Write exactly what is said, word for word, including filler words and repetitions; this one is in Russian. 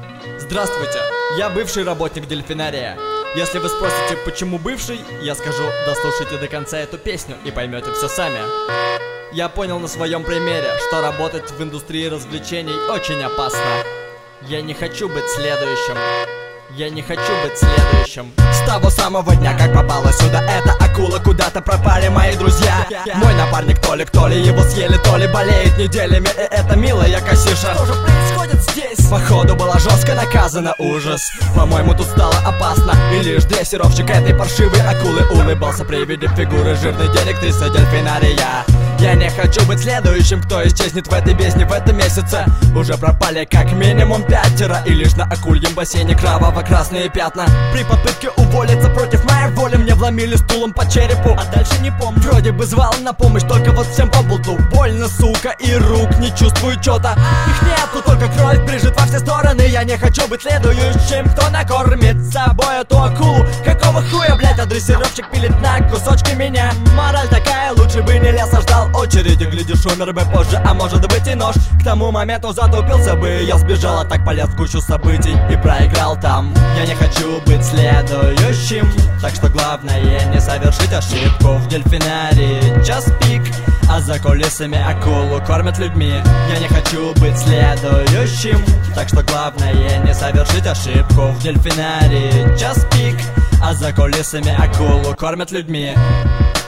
Здравствуйте, я бывший работник дельфинария. Если вы спросите, почему бывший, я скажу: дослушайте до конца эту песню и поймете все сами. Я понял на своем примере, что работать в индустрии развлечений очень опасно. Я не хочу быть следующим. Я не хочу быть следующим. С того самого дня, как попала сюда эта акула, куда-то пропали мои друзья. Мой напарник Толик, то ли его съели, то ли болеет неделями, и это милая кассирша. Что же происходит здесь? Походу была жестко наказана, ужас. По-моему, тут стало опасно, и лишь дрессировщик этой паршивой акулы улыбался при виде фигуры жирной директрисы дельфинария. Я не хочу быть следующим, кто исчезнет в этой бездне в этом месяце. Уже пропали как минимум пятеро, и лишь на акульем бассейне кроваво-красные пятна. При попытке уволиться против моей воли мне вломили стулом по черепу, а дальше не помню. Вроде бы звал на помощь, только вот всем по болту. Больно, сука, и рук не чувствую чё-то. Их нету, только кровь брызжет во все стороны. Я не хочу быть следующим, кто накормит собой эту акулу. Какого хуя, блять, а дрессировщик пилит на кусочки меня. Мораль такая, лучше бы не лес, а ждал очереди. Глядишь, умер бы позже, а может быть и нож. К тому моменту затупился бы, я сбежал, а так полез в кучу событий и проиграл там. Я не хочу быть следующим, так что главное не совершить ошибку. В дельфинарии час пик, а за кулисами акулу кормят людьми. Я не хочу быть следующим, так что главное не совершить ошибку. В дельфинарии час пик, а за кулисами акулу кормят людьми.